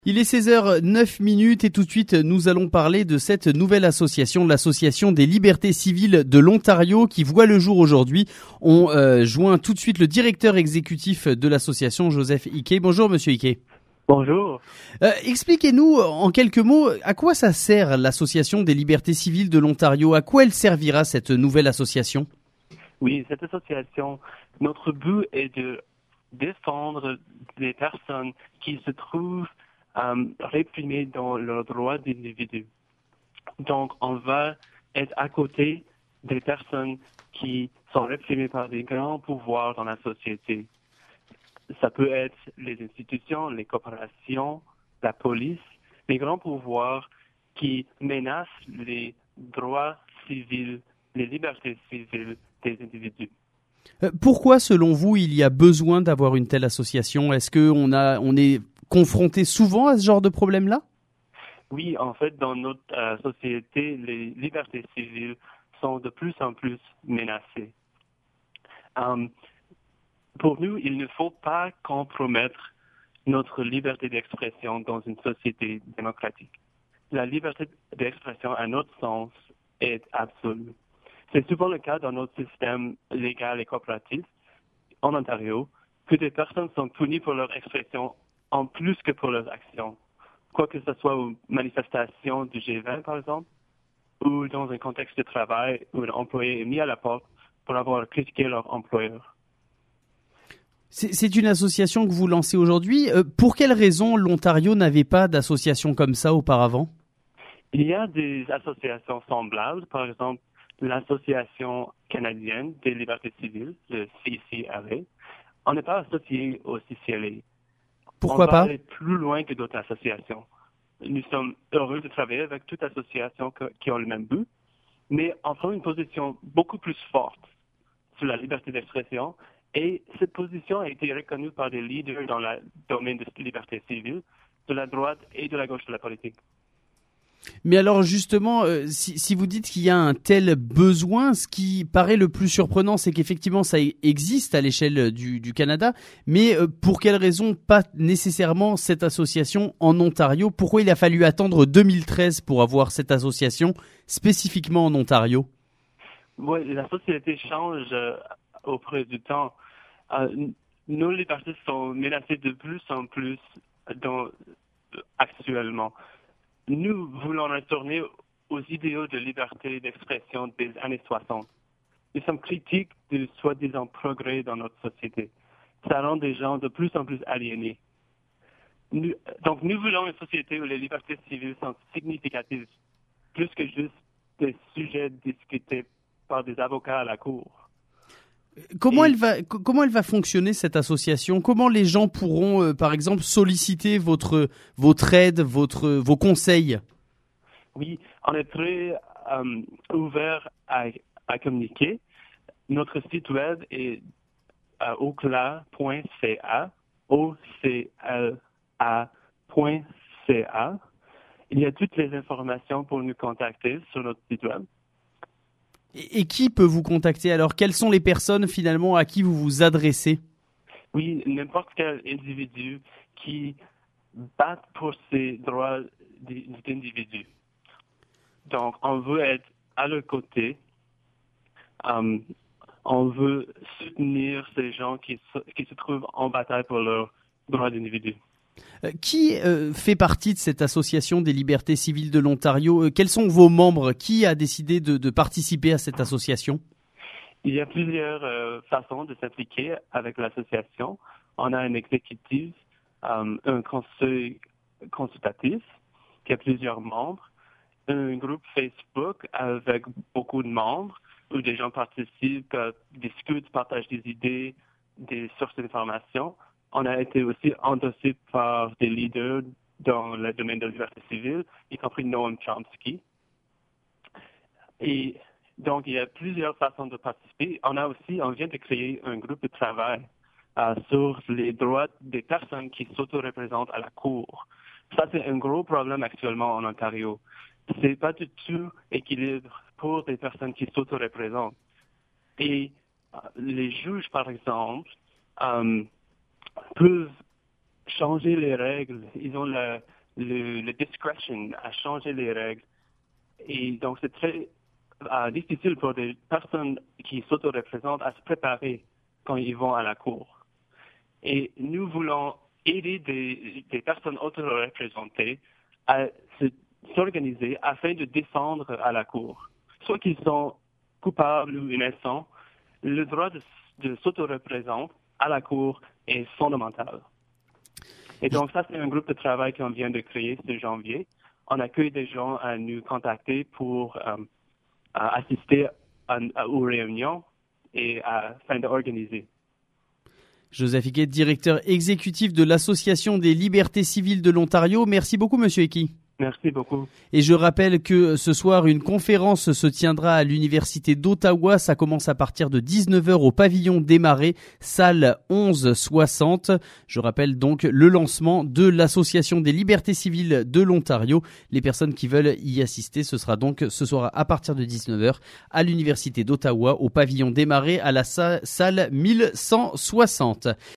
Il est 16h09 et tout de suite nous allons parler de cette nouvelle association, l'Association des libertés civiles de l'Ontario qui voit le jour aujourd'hui. On joint tout de suite le directeur exécutif de l'association, Joseph Hickey. Bonjour Monsieur Hickey. Bonjour. Expliquez-nous en quelques mots à quoi ça sert l'Association des libertés civiles de l'Ontario. À quoi elle servira cette nouvelle association? Oui, cette association, notre but est de défendre les personnes qui se trouvent réprimées dans leurs droits d'individu. Donc, on va être à côté des personnes qui sont réprimées par des grands pouvoirs dans la société. Ça peut être les institutions, les corporations, la police, les grands pouvoirs qui menacent les droits civils, les libertés civiles des individus. Pourquoi, selon vous, il y a besoin d'avoir une telle association? Est-ce qu'on est confronté souvent à ce genre de problème-là? Oui, en fait, dans notre société, les libertés civiles sont de plus en plus menacées. Pour nous, il ne faut pas compromettre notre liberté d'expression dans une société démocratique. La liberté d'expression, à notre sens, est absolue. C'est souvent le cas dans notre système légal et coopératif en Ontario que des personnes sont punies pour leur expression en plus que pour leurs actions. Quoi que ce soit aux manifestations du G20, par exemple, ou dans un contexte de travail où un employé est mis à la porte pour avoir critiqué leur employeur. C'est une association que vous lancez aujourd'hui. Pour quelles raisons l'Ontario n'avait pas d'association comme ça auparavant? Il y a des associations semblables, par exemple l'Association canadienne des libertés civiles, le CCLA. On n'est pas associé au CCLA. Pourquoi pas? On va aller plus loin que d'autres associations. Nous sommes heureux de travailler avec toute association qui ont le même but, mais on prend une position beaucoup plus forte sur la liberté d'expression. Et cette position a été reconnue par des leaders dans le domaine de la liberté civile, de la droite et de la gauche de la politique. Mais alors justement, si vous dites qu'il y a un tel besoin, ce qui paraît le plus surprenant, c'est qu'effectivement ça existe à l'échelle du Canada, mais pour quelles raisons pas nécessairement cette association en Ontario? Pourquoi il a fallu attendre 2013 pour avoir cette association spécifiquement en Ontario? Oui, la société change auprès du temps. Nos libertés sont menacées de plus en plus actuellement. Nous voulons retourner aux idéaux de liberté d'expression des années 60. Nous sommes critiques du soi-disant progrès dans notre société. Ça rend des gens de plus en plus aliénés. Donc, nous voulons une société où les libertés civiles sont significatives, plus que juste des sujets discutés par des avocats à la cour. Comment elle va fonctionner cette association? Comment les gens pourront, par exemple, solliciter votre aide, vos conseils? Oui, on est très ouvert à communiquer. Notre site web est ocla.ca, ocla.ca. Il y a toutes les informations pour nous contacter sur notre site web. Et qui peut vous contacter alors? Quelles sont les personnes finalement à qui vous vous adressez? Oui, n'importe quel individu qui bat pour ses droits d'individu. Donc, on veut être à leur côté. On veut soutenir ces gens qui se trouvent en bataille pour leurs droits d'individu. Qui fait partie de cette association des libertés civiles de l'Ontario? Quels sont vos membres? Qui a décidé de participer à cette association? Il y a plusieurs façons de s'impliquer avec l'association. On a un exécutif, un conseil consultatif qui a plusieurs membres, un groupe Facebook avec beaucoup de membres où des gens participent, discutent, partagent des idées, des sources d'informations. On a été aussi endossé par des leaders dans le domaine de la liberté civile, y compris Noam Chomsky. Et donc, il y a plusieurs façons de participer. On vient de créer un groupe de travail sur les droits des personnes qui s'auto-représentent à la Cour. Ça, c'est un gros problème actuellement en Ontario. C'est pas du tout équilibre pour des personnes qui s'auto-représentent. Et les juges, par exemple, peuvent changer les règles. Ils ont le discretion à changer les règles. Et donc, c'est très difficile pour des personnes qui s'auto-représentent à se préparer quand ils vont à la cour. Et nous voulons aider des personnes auto-représentées à s'organiser afin de défendre à la cour. Soit qu'ils sont coupables ou innocents, le droit de s'auto-représenter à la cour est fondamental. Et donc, ça, c'est un groupe de travail qu'on vient de créer ce janvier. On accueille des gens à nous contacter pour assister aux réunions et afin d'organiser. Joseph Hickey, directeur exécutif de l'Association des libertés civiles de l'Ontario. Merci beaucoup, Monsieur Hickey. Merci beaucoup. Et je rappelle que ce soir, une conférence se tiendra à l'Université d'Ottawa. Ça commence à partir de 19h au pavillon des Marais, salle 1160. Je rappelle donc le lancement de l'Association des libertés civiles de l'Ontario. Les personnes qui veulent y assister, ce sera donc ce soir à partir de 19h à l'Université d'Ottawa, au pavillon des Marais, à la salle 1160.